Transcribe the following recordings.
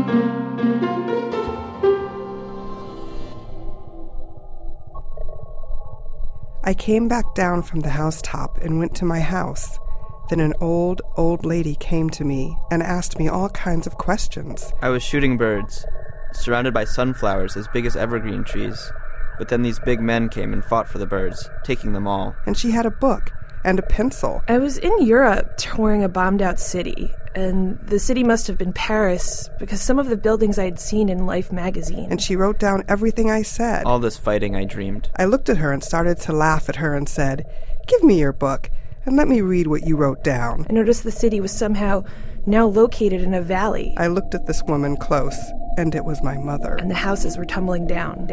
I came back down from the housetop and went to my house. Then an old lady came to me and asked me all kinds of questions. I was shooting birds, surrounded by sunflowers as big as evergreen trees. But then these big men came and fought for the birds, taking them all. And she had a book and a pencil. I was in Europe touring a bombed-out city, and the city must have been Paris because some of the buildings I'd seen in Life magazine. And she wrote down everything I said. All this fighting I dreamed. I looked at her and started to laugh at her and said, "Give me your book and let me read what you wrote down." I noticed the city was somehow now located in a valley. I looked at this woman close, and it was my mother. And the houses were tumbling down.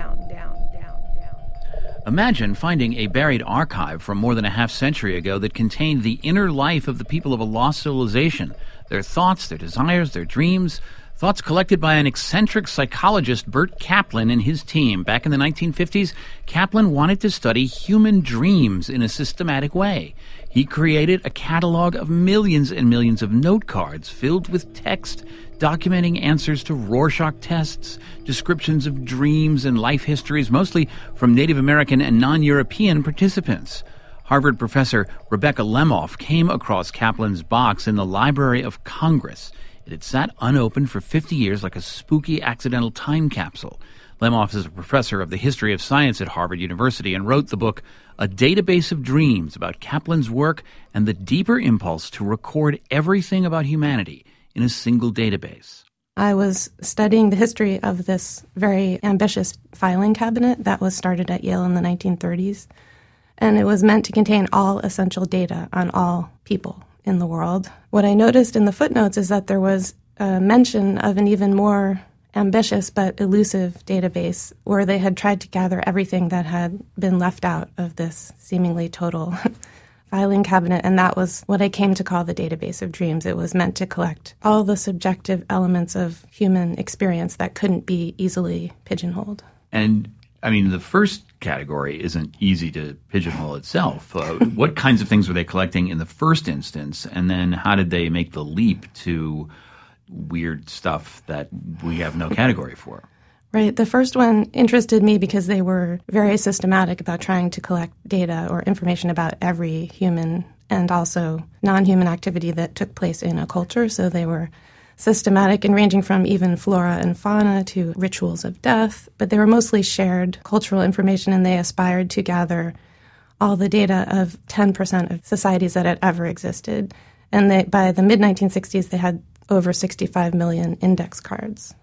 Imagine finding a buried archive from more than a half-century ago that contained the inner life of the people of a lost civilization, their thoughts, their desires, their dreams, thoughts collected by an eccentric psychologist, Bert Kaplan, and his team. Back in the 1950s, Kaplan wanted to study human dreams in a systematic way. He created a catalog of millions and millions of note cards filled with text documenting answers to Rorschach tests, descriptions of dreams and life histories, mostly from Native American and non-European participants. Harvard professor Rebecca Lemoff came across Kaplan's box in the Library of Congress. It had sat unopened for 50 years like a spooky accidental time capsule. Lemoff is a professor of the history of science at Harvard University and wrote the book A Database of Dreams about Kaplan's work and the deeper impulse to record everything about humanity in a single database. I was studying the history of this very ambitious filing cabinet that was started at Yale in the 1930s, and it was meant to contain all essential data on all people in the world. What I noticed in the footnotes is that there was a mention of an even more ambitious but elusive database where they had tried to gather everything that had been left out of this seemingly total filing cabinet, and that was what I came to call the Database of Dreams. It was meant to collect all the subjective elements of human experience that couldn't be easily pigeonholed. And, I mean, the first category isn't easy to pigeonhole itself. What kinds of things were they collecting in the first instance, and then how did they make the leap to weird stuff that we have no category for? Right. The first one interested me because they were very systematic about trying to collect data or information about every human and also non-human activity that took place in a culture. So they were systematic and ranging from even flora and fauna to rituals of death. But they were mostly shared cultural information, and they aspired to gather all the data of 10% of societies that had ever existed. And by the mid-1960s, they had over 65 million index cards.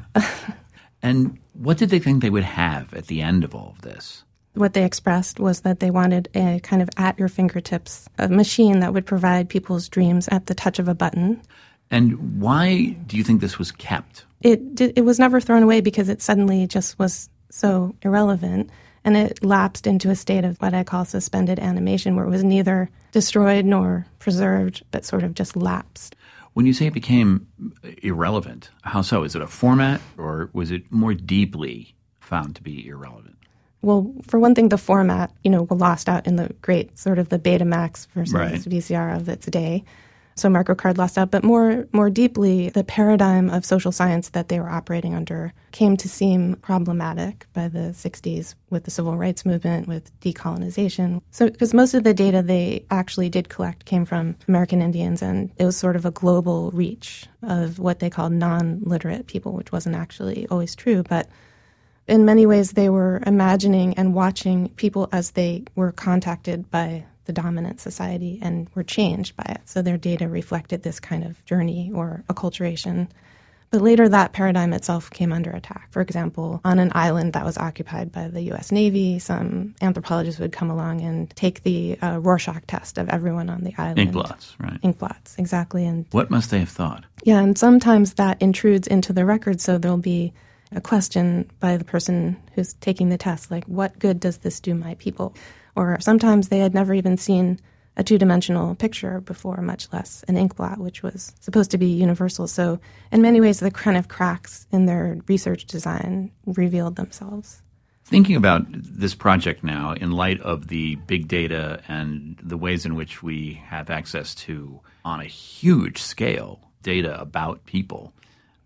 And what did they think they would have at the end of all of this? What they expressed was that they wanted a kind of at-your-fingertips, a machine that would provide people's dreams at the touch of a button. And why do you think this was kept? It was never thrown away because it suddenly just was so irrelevant, and it lapsed into a state of what I call suspended animation, where it was neither destroyed nor preserved, but sort of just lapsed. When you say it became irrelevant, how so? Is it a format, or was it more deeply found to be irrelevant? Well, for one thing, the format, lost out in the great sort of the Betamax versus VCR of its day. So microcard lost out. But more deeply, the paradigm of social science that they were operating under came to seem problematic by the 60s with the civil rights movement, with decolonization. So because most of the data they actually did collect came from American Indians, and it was sort of a global reach of what they called non-literate people, which wasn't actually always true. But in many ways, they were imagining and watching people as they were contacted by the dominant society and were changed by it. So their data reflected this kind of journey or acculturation. But later that paradigm itself came under attack. For example, on an island that was occupied by the U.S. Navy, some anthropologists would come along and take the Rorschach test of everyone on the island. Inkblots, right? Inkblots, exactly. And what must they have thought? Yeah, and sometimes that intrudes into the record, so there'll be a question by the person who's taking the test, like, what good does this do my people? Or sometimes they had never even seen a two-dimensional picture before, much less an inkblot, which was supposed to be universal. So in many ways, the kind of cracks in their research design revealed themselves. Thinking about this project now in light of the big data and the ways in which we have access to, on a huge scale, data about people,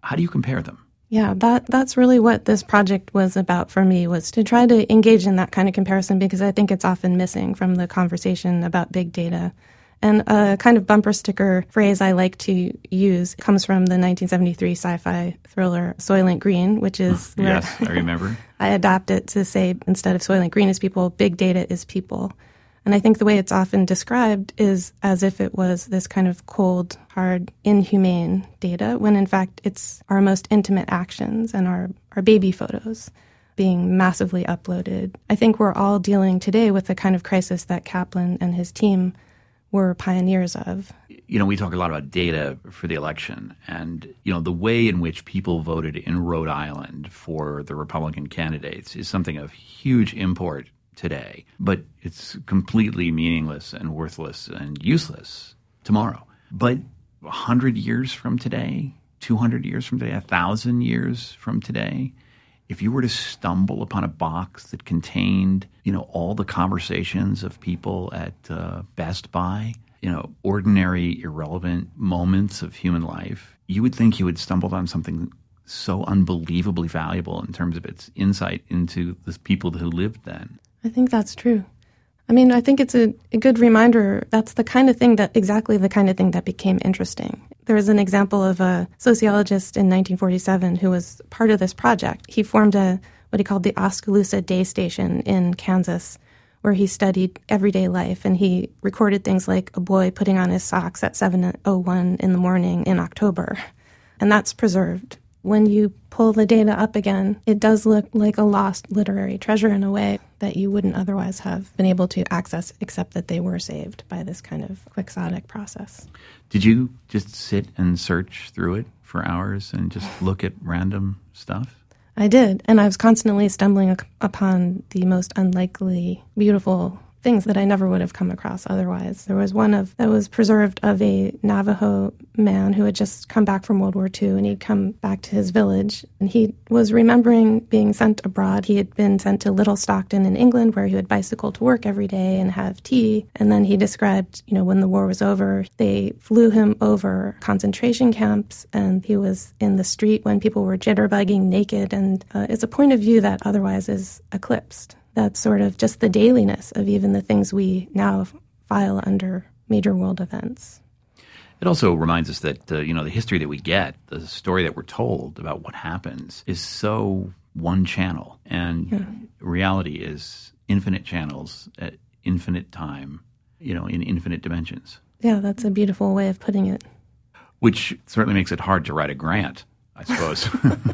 How do you compare them? Yeah, that's really what this project was about for me, was to try to engage in that kind of comparison, because I think it's often missing from the conversation about big data. And a kind of bumper sticker phrase I like to use comes from the 1973 sci-fi thriller Soylent Green, which is where yes, I remember. I adapt it to say, instead of Soylent Green is people, big data is people. And I think the way it's often described is as if it was this kind of cold, hard, inhumane data, when in fact it's our most intimate actions and our baby photos being massively uploaded. I think we're all dealing today with the kind of crisis that Kaplan and his team were pioneers of. You know, we talk a lot about data for the election, and, you know, the way in which people voted in Rhode Island for the Republican candidates is something of huge import today, but it's completely meaningless and worthless and useless tomorrow. But 100 years from today, 200 years from today, 1,000 years from today, if you were to stumble upon a box that contained, you know, all the conversations of people at Best Buy, you know, ordinary, irrelevant moments of human life, you would think you had stumbled on something so unbelievably valuable in terms of its insight into the people who lived then. I think that's true. I mean, I think it's a good reminder that's the kind of thing that, exactly the kind of thing that became interesting. There was an example of a sociologist in 1947 who was part of this project. He formed what he called the Oskaloosa Day Station in Kansas, where he studied everyday life, and he recorded things like a boy putting on his socks at 7:01 in the morning in October. And that's preserved. When you pull the data up again, it does look like a lost literary treasure in a way that you wouldn't otherwise have been able to access, except that they were saved by this kind of quixotic process. Did you just sit and search through it for hours and just look at random stuff? I did, and I was constantly stumbling upon the most unlikely, beautiful things that I never would have come across otherwise. There was one that was preserved of a Navajo man who had just come back from World War II, and he'd come back to his village, and he was remembering being sent abroad. He had been sent to Little Stockton in England, where he would bicycle to work every day and have tea. And then he described, you know, when the war was over, they flew him over concentration camps, and he was in the street when people were jitterbugging naked, and it's a point of view that otherwise is eclipsed. That's sort of just the dailiness of even the things we now file under major world events. It also reminds us that, you know, the history that we get, the story that we're told about what happens is so one channel. And reality is infinite channels at infinite time, you know, in infinite dimensions. Yeah, that's a beautiful way of putting it. Which certainly makes it hard to write a grant, I suppose.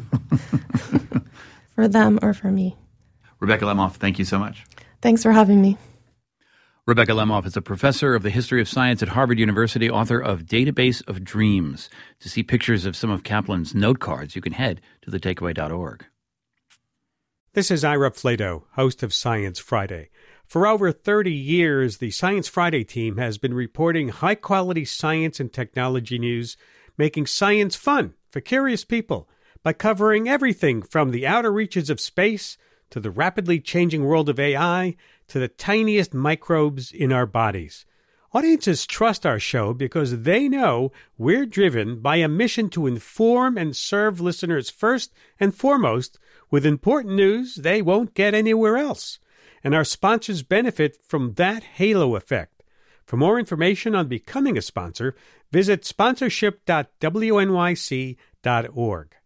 For them or for me. Rebecca Lemoff, thank you so much. Thanks for having me. Rebecca Lemoff is a professor of the history of science at Harvard University, author of Database of Dreams. To see pictures of some of Kaplan's note cards, you can head to thetakeaway.org. This is Ira Flato, host of Science Friday. For over 30 years, the Science Friday team has been reporting high-quality science and technology news, making science fun for curious people by covering everything from the outer reaches of space to the rapidly changing world of AI, to the tiniest microbes in our bodies. Audiences trust our show because they know we're driven by a mission to inform and serve listeners first and foremost with important news they won't get anywhere else. And our sponsors benefit from that halo effect. For more information on becoming a sponsor, visit sponsorship.wnyc.org.